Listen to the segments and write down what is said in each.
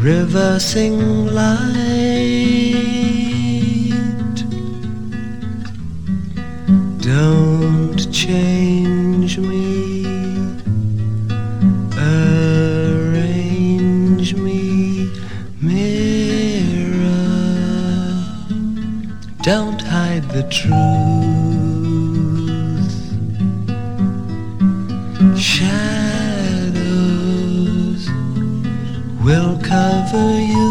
reversing light. Don't change me, arrange me, mirror. Don't hide the truth. Shadows will cover you.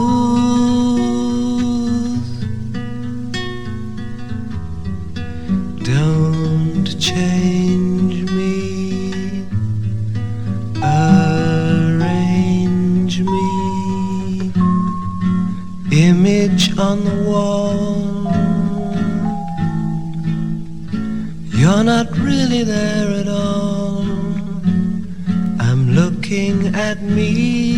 Don't change me, arrange me. Image on the wall, you're not really there at all. I'm looking at me.